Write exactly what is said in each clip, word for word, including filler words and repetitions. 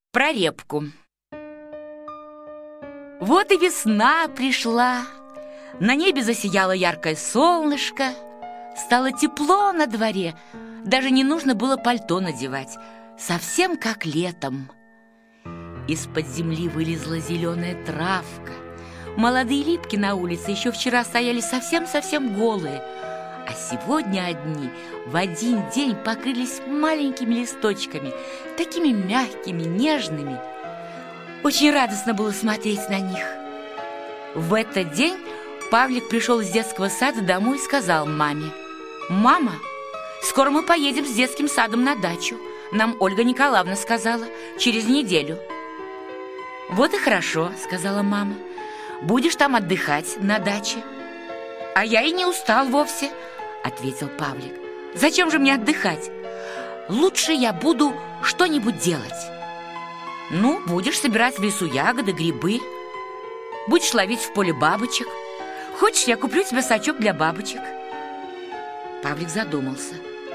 Про репку. Вот и весна пришла, на небе засияло яркое солнышко, стало тепло на дворе, даже не нужно было пальто надевать, совсем как летом. Из-под земли вылезла зеленая травка, молодые липки на улице еще вчера стояли совсем-совсем голые, а сегодня одни в один день покрылись маленькими листочками, такими мягкими, нежными. Очень радостно было смотреть на них. В этот день Павлик пришел из детского сада домой и сказал маме: «Мама, скоро мы поедем с детским садом на дачу. Нам Ольга Николаевна сказала, через неделю». «Вот и хорошо», — сказала мама. «Будешь там отдыхать на даче». «А я и не устал вовсе», — ответил Павлик. «Зачем же мне отдыхать? Лучше я буду что-нибудь делать». «Ну, будешь собирать в лесу ягоды, грибы, будешь ловить в поле бабочек. Хочешь, я куплю тебе сачок для бабочек?» Павлик задумался.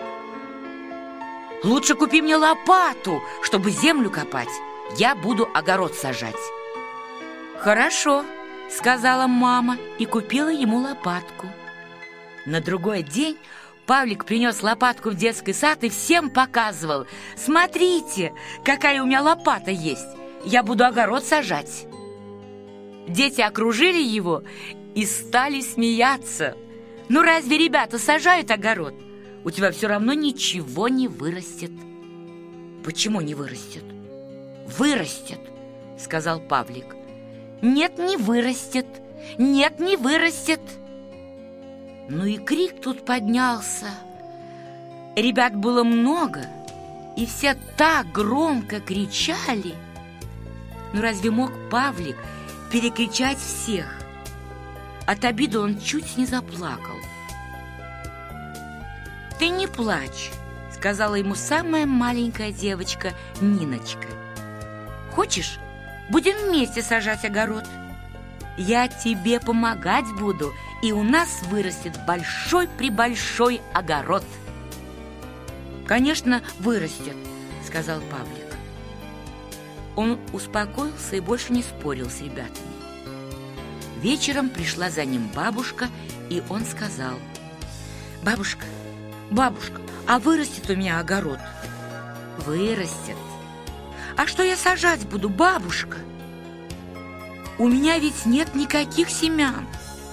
«Лучше купи мне лопату, чтобы землю копать. Я буду огород сажать». «Хорошо», — сказала мама и купила ему лопатку. На другой день Павлик принес лопатку в детский сад и всем показывал: «Смотрите, какая у меня лопата есть! Я буду огород сажать!» Дети окружили его и стали смеяться. «Ну разве ребята сажают огород? У тебя все равно ничего не вырастет». «Почему не вырастет?» «Вырастет», — сказал Павлик. «Нет, не вырастет! Нет, не вырастет!» Ну и крик тут поднялся. Ребят было много, и все так громко кричали. Ну разве мог Павлик перекричать всех? От обиды он чуть не заплакал. «Ты не плачь», — сказала ему самая маленькая девочка Ниночка. «Хочешь, будем вместе сажать огород? Я тебе помогать буду, и у нас вырастет большой-пребольшой огород». «Конечно, вырастет», — сказал Павлик. Он успокоился и больше не спорил с ребятами. Вечером пришла за ним бабушка, и он сказал: «Бабушка, бабушка, а вырастет у меня огород?» «Вырастет. А что я сажать буду, бабушка? У меня ведь нет никаких семян».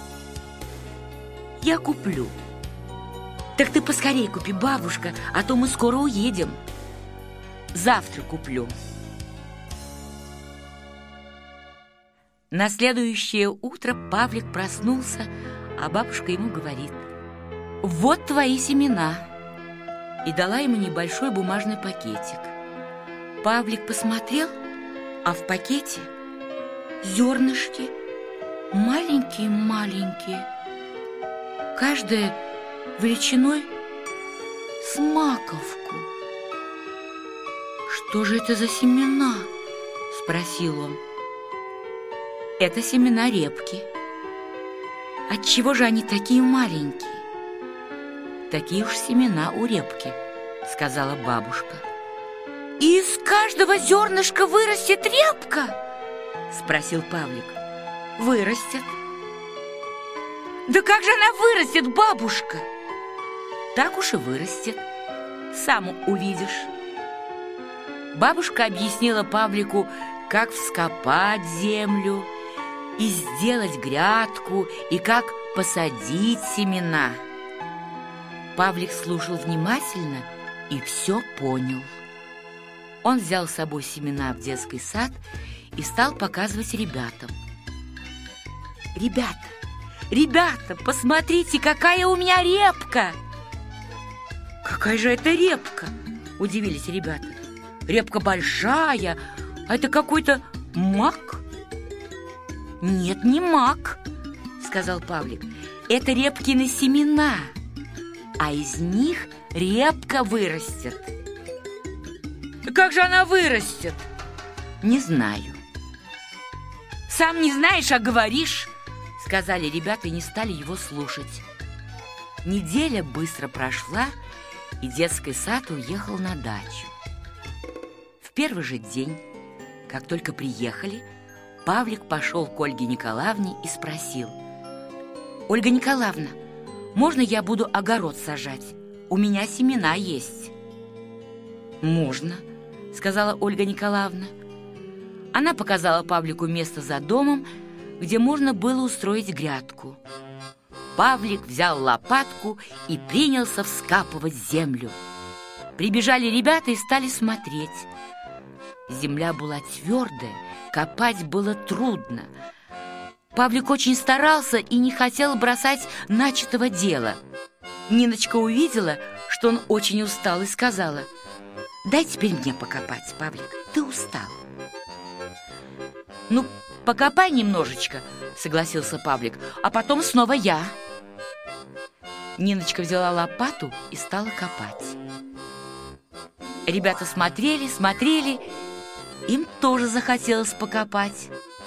«Я куплю». «Так ты поскорей купи, бабушка, а то мы скоро уедем». «Завтра куплю». На следующее утро Павлик проснулся, а бабушка ему говорит: «Вот твои семена», и дала ему небольшой бумажный пакетик. Павлик посмотрел, а в пакете зернышки, маленькие-маленькие, каждая величиной с маковку. «Что же это за семена?» — спросил он. «Это семена репки». «Отчего же они такие маленькие?» «Такие уж семена у репки», — сказала бабушка. «И из каждого зернышка вырастет репка?» — спросил Павлик. «Вырастет». «Да как же она вырастет, бабушка?» «Так уж и вырастет. Сам увидишь». Бабушка объяснила Павлику, как вскопать землю и сделать грядку, и как посадить семена. Павлик слушал внимательно и все понял. Он взял с собой семена в детский сад и стал показывать ребятам. «Ребята, ребята, посмотрите, какая у меня репка!» «Какая же это репка?» – удивились ребята. «Репка большая, а это какой-то мак?» «Нет, не мак», – сказал Павлик. «Это репкины семена, а из них репка вырастет». «Как же она вырастет?» «Не знаю». «Сам не знаешь, а говоришь», — сказали ребята и не стали его слушать. Неделя быстро прошла, и детский сад уехал на дачу. В первый же день Как только приехали, Павлик пошел к Ольге Николаевне и спросил: «Ольга Николаевна, можно я буду огород сажать? У меня семена есть». «Можно», — сказала Ольга Николаевна. Она показала Павлику место за домом, где можно было устроить грядку. Павлик взял лопатку и принялся вскапывать землю. Прибежали ребята и стали смотреть. Земля была твердая, копать было трудно. Павлик очень старался и не хотел бросать начатого дела. Ниночка увидела, что он очень устал, и сказала: «Дай теперь мне покопать, Павлик, ты устал». «Ну, покопай немножечко», — согласился Павлик, «а потом снова я». Ниночка взяла лопату и стала копать. Ребята смотрели, смотрели, им тоже захотелось покопать.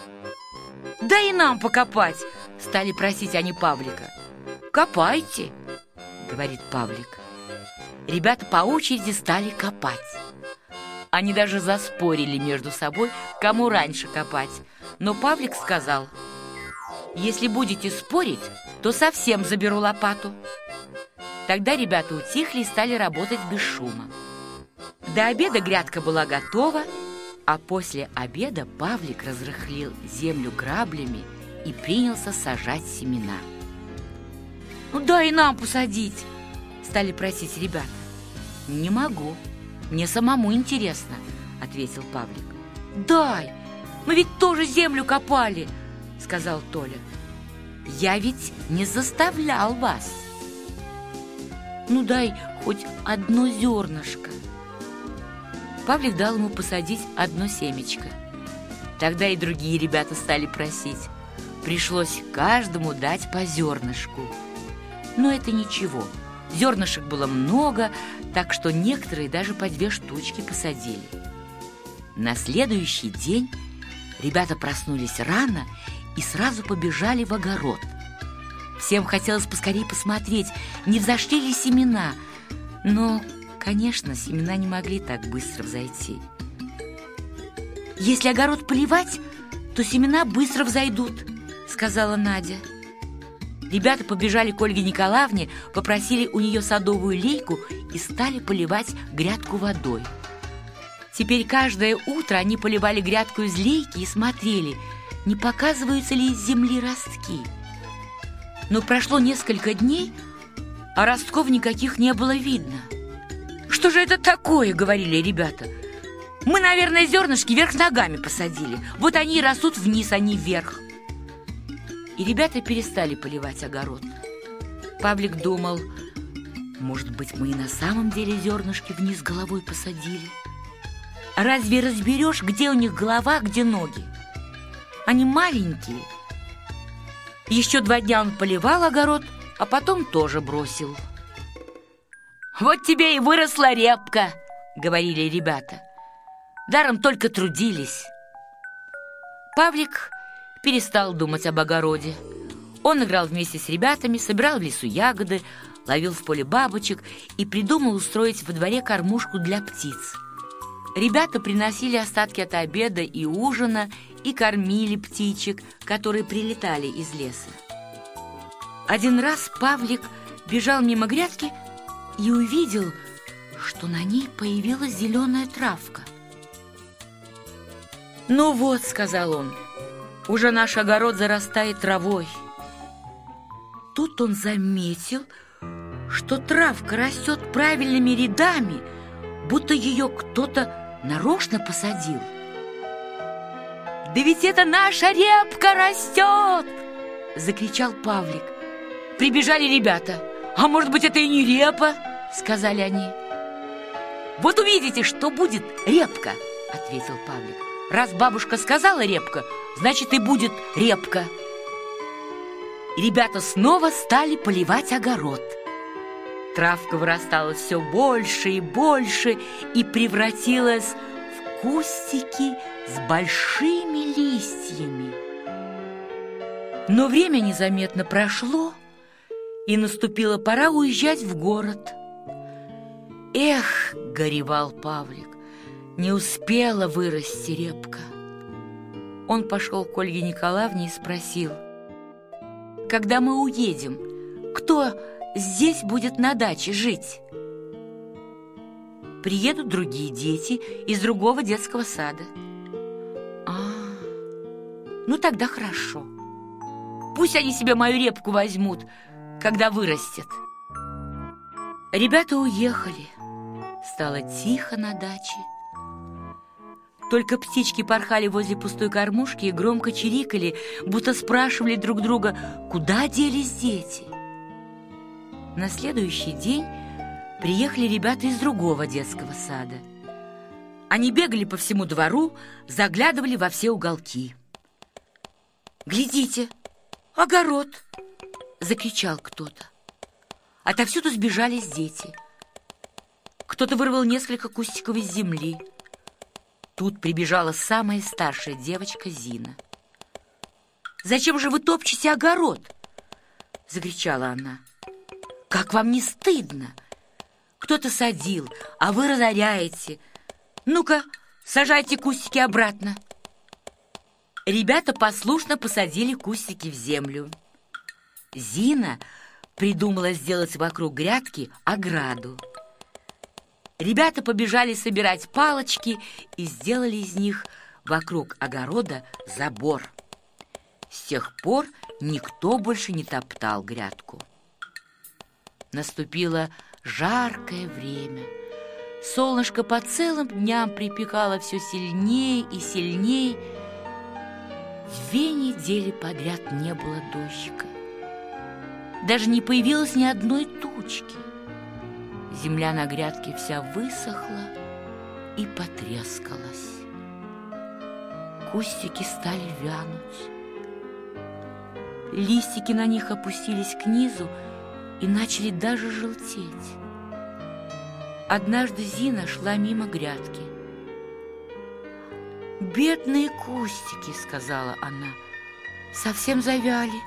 «Да и нам покопать!» — стали просить они Павлика. «Копайте!» — говорит Павлик. Ребята по очереди стали копать. Они даже заспорили между собой, кому раньше копать. Но Павлик сказал: «Если будете спорить, то совсем заберу лопату». Тогда ребята утихли и стали работать без шума. До обеда грядка была готова, а после обеда Павлик разрыхлил землю граблями и принялся сажать семена. «Ну дай нам посадить!» — стали просить ребята. «Не могу, мне самому интересно», — ответил Павлик. «Дай, мы ведь тоже землю копали», — сказал Толя. «Я ведь не заставлял вас». «Ну дай хоть одно зернышко». Павлик дал ему посадить одно семечко. Тогда и другие ребята стали просить. Пришлось каждому дать по зернышку. Но это ничего. Зернышек было много, так что некоторые даже по две штучки посадили. На следующий день ребята проснулись рано и сразу побежали в огород. Всем хотелось поскорее посмотреть, не взошли ли семена. Но, конечно, семена не могли так быстро взойти. «Если огород поливать, то семена быстро взойдут», — сказала Надя. Ребята побежали к Ольге Николаевне, попросили у нее садовую лейку и стали поливать грядку водой. Теперь каждое утро они поливали грядку из лейки и смотрели, не показываются ли из земли ростки. Но прошло несколько дней, а ростков никаких не было видно. «Что же это такое?» — говорили ребята. «Мы, наверное, зернышки вверх ногами посадили. Вот они и растут вниз, а не вверх». И ребята перестали поливать огород. Павлик думал: может быть, мы и на самом деле зернышки вниз головой посадили? Разве разберешь, где у них голова, где ноги? Они маленькие. Еще два дня он поливал огород, а потом тоже бросил. «Вот тебе и выросла репка», — говорили ребята. Даром только трудились. Павлик перестал думать об огороде. Он играл вместе с ребятами, собирал в лесу ягоды, ловил в поле бабочек и придумал устроить во дворе кормушку для птиц. Ребята приносили остатки от обеда и ужина и кормили птичек, которые прилетали из леса. Один раз Павлик бежал мимо грядки и увидел, что на ней появилась зеленая травка. «Ну вот», — сказал он, — «уже наш огород зарастает травой». Тут он заметил, что травка растет правильными рядами, будто ее кто-то нарочно посадил. «Да ведь это наша репка растет!» — закричал Павлик. Прибежали ребята. «А может быть, это и не репа?» — сказали они. «Вот увидите, что будет репка!» — ответил Павлик. «Раз бабушка сказала репка, значит и будет репка». И ребята снова стали поливать огород. Травка вырастала все больше и больше и превратилась в кустики с большими листьями. Но время незаметно прошло, и наступила пора уезжать в город. «Эх, — горевал Павлик, — не успела вырасти репка». Он пошел к Ольге Николаевне и спросил: «Когда мы уедем, кто здесь будет на даче жить?» «Приедут другие дети из другого детского сада». «А, ну тогда хорошо. Пусть они себе мою репку возьмут, когда вырастет». Ребята уехали. Стало тихо на даче. Только птички порхали возле пустой кормушки и громко чирикали, будто спрашивали друг друга, куда делись дети. На следующий день приехали ребята из другого детского сада. Они бегали по всему двору, заглядывали во все уголки. «Глядите, огород!» — закричал кто-то. Отовсюду сбежались дети. Кто-то вырвал несколько кустиков из земли. Тут прибежала самая старшая девочка Зина. «Зачем же вы топчете огород?» — закричала она. «Как вам не стыдно? Кто-то садил, а вы разоряете. Ну-ка, сажайте кустики обратно». Ребята послушно посадили кустики в землю. Зина придумала сделать вокруг грядки ограду. Ребята побежали собирать палочки и сделали из них вокруг огорода забор. С тех пор никто больше не топтал грядку. Наступило жаркое время. Солнышко по целым дням припекало все сильнее и сильнее. Две недели подряд не было дождика. Даже не появилось ни одной тучки. Земля на грядке вся высохла и потрескалась. Кустики стали вянуть. Листики на них опустились к низу и начали даже желтеть. Однажды Зина шла мимо грядки. «Бедные кустики», — сказала она, — «совсем завяли.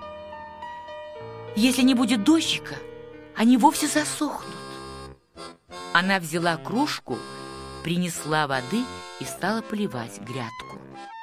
Если не будет дождика, они вовсе засохнут». Она взяла кружку, принесла воды и стала поливать грядку.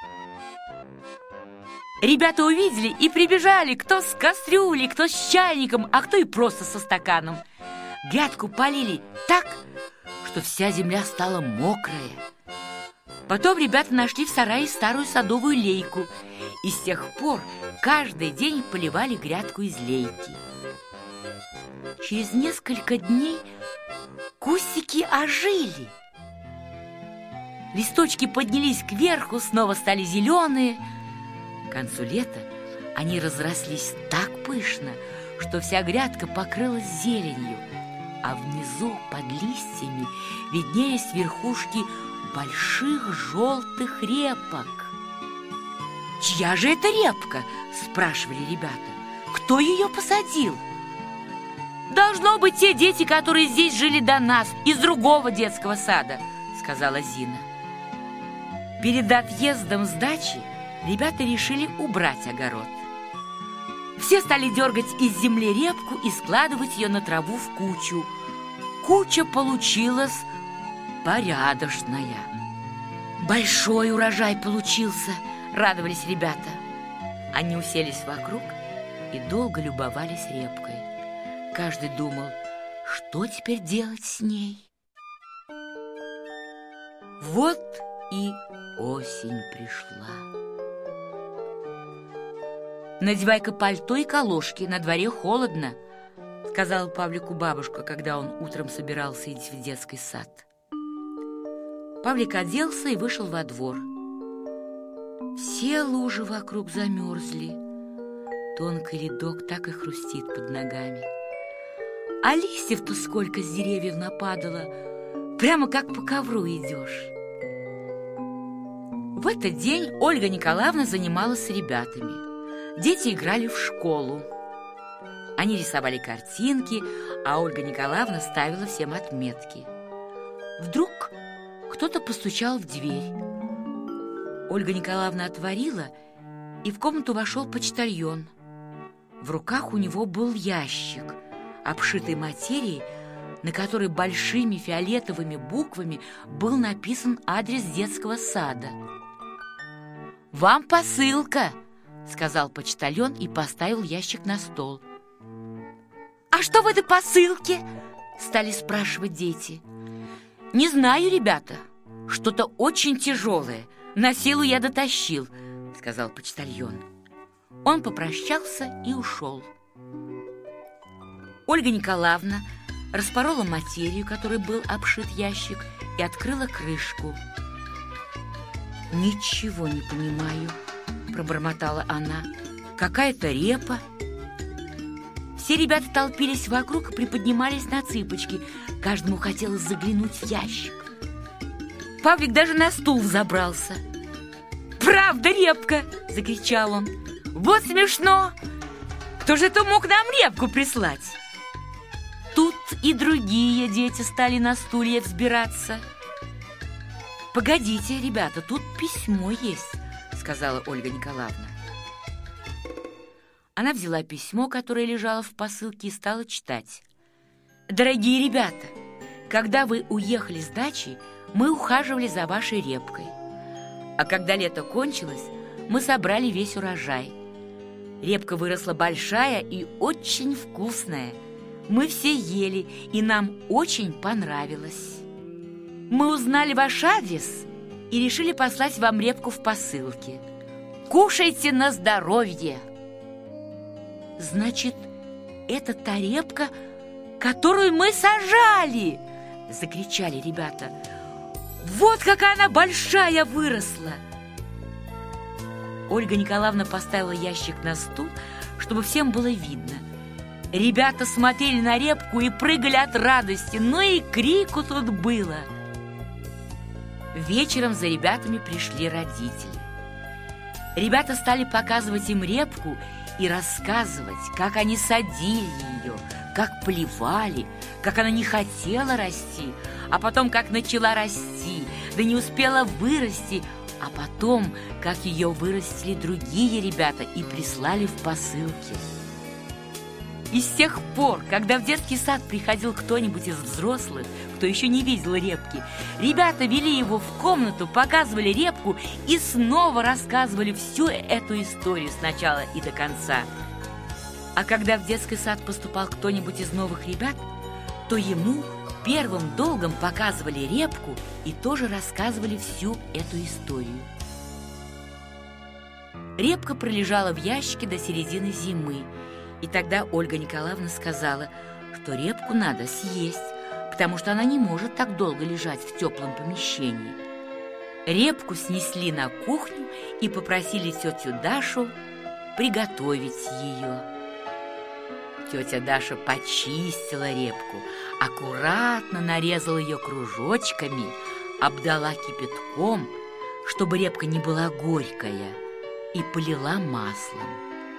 Ребята увидели и прибежали, кто с кастрюлей, кто с чайником, а кто и просто со стаканом. Грядку полили так, что вся земля стала мокрая. Потом ребята нашли в сарае старую садовую лейку, и с тех пор каждый день поливали грядку из лейки. Через несколько дней кустики ожили. Листочки поднялись кверху, снова стали зеленые. К концу лета они разрослись так пышно, что вся грядка покрылась зеленью, а внизу под листьями виднелись верхушки больших желтых репок. «Чья же это репка?» – спрашивали ребята. «Кто ее посадил?» «Должно быть те дети, которые здесь жили до нас, из другого детского сада», – сказала Зина. Перед отъездом с дачи ребята решили убрать огород. Все стали дергать из земли репку и складывать ее на траву в кучу. Куча получилась порядочная. «Большой урожай получился», – радовались ребята. Они уселись вокруг и долго любовались репкой. Каждый думал, что теперь делать с ней. Вот и осень пришла. «Надевай-ка пальто и колошки, на дворе холодно», — сказала Павлику бабушка, когда он утром собирался идти в детский сад. Павлик оделся и вышел во двор. Все лужи вокруг замерзли. Тонкий ледок так и хрустит под ногами. А листьев-то сколько с деревьев нападало, прямо как по ковру идешь. В этот день Ольга Николаевна занималась с ребятами. Дети играли в школу. Они рисовали картинки, а Ольга Николаевна ставила всем отметки. Вдруг кто-то постучал в дверь. Ольга Николаевна отворила, и в комнату вошел почтальон. В руках у него был ящик, обшитый материей, на которой большими фиолетовыми буквами был написан адрес детского сада. «Вам посылка», — сказал почтальон и поставил ящик на стол. «А что в этой посылке?» — стали спрашивать дети. «Не знаю, ребята, что-то очень тяжелое. На силу я дотащил», — сказал почтальон. Он попрощался и ушел. Ольга Николаевна распорола материю, которой был обшит ящик, и открыла крышку. «Ничего не понимаю», — пробормотала она. «Какая-то репа». Все ребята толпились вокруг и приподнимались на цыпочки. Каждому хотелось заглянуть в ящик. Павлик даже на стул взобрался. «Правда, репка!» — закричал он. «Вот смешно! Кто же это мог нам репку прислать?» Тут и другие дети стали на стулья взбираться. «Погодите, ребята, тут письмо есть», — сказала Ольга Николаевна. Она взяла письмо, которое лежало в посылке, и стала читать. «Дорогие ребята, когда вы уехали с дачи, мы ухаживали за вашей репкой. А когда лето кончилось, мы собрали весь урожай. Репка выросла большая и очень вкусная. Мы все ели, и нам очень понравилось. Мы узнали ваш адрес и решили послать вам репку в посылке. Кушайте на здоровье!» «Значит, это та репка, которую мы сажали!» — закричали ребята. «Вот какая она большая выросла!» Ольга Николаевна поставила ящик на стул, чтобы всем было видно. Ребята смотрели на репку и прыгали от радости, но и крику тут было. Вечером за ребятами пришли родители. Ребята стали показывать им репку и рассказывать, как они садили ее, как поливали, как она не хотела расти, а потом как начала расти, да не успела вырасти, а потом как ее вырастили другие ребята и прислали в посылке. И с тех пор, когда в детский сад приходил кто-нибудь из взрослых, кто еще не видел репки, ребята вели его в комнату, показывали репку и снова рассказывали всю эту историю с начала и до конца. А когда в детский сад поступал кто-нибудь из новых ребят, то ему первым долгом показывали репку и тоже рассказывали всю эту историю. Репка пролежала в ящике до середины зимы, и тогда Ольга Николаевна сказала, что репку надо съесть, потому что она не может так долго лежать в теплом помещении. Репку снесли на кухню и попросили тетю Дашу приготовить ее. Тетя Даша почистила репку, аккуратно нарезала ее кружочками, обдала кипятком, чтобы репка не была горькая, и полила маслом.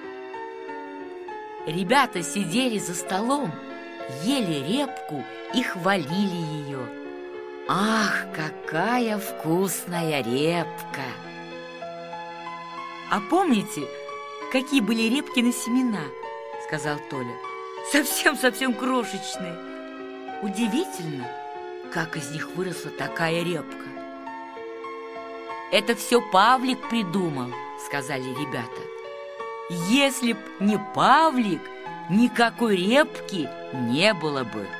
Ребята сидели за столом, ели репку и хвалили ее. «Ах, какая вкусная репка!» «А помните, какие были репкины семена?» — сказал Толя. «Совсем-совсем крошечные. Удивительно, как из них выросла такая репка». «Это все Павлик придумал», — сказали ребята. «Если б не Павлик, никакой репки не было бы».